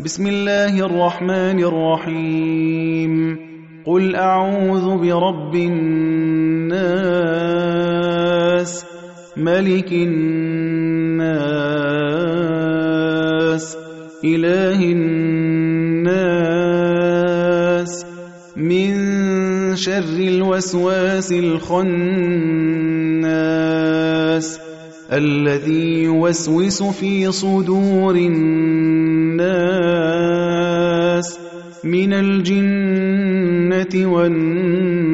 بسم الله الرحمن الرحيم قل أعوذ برب الناس ملك الناس إله الناس من شر الوسواس الخناس الذي يوسوس في صدور الناس من الجنة والناس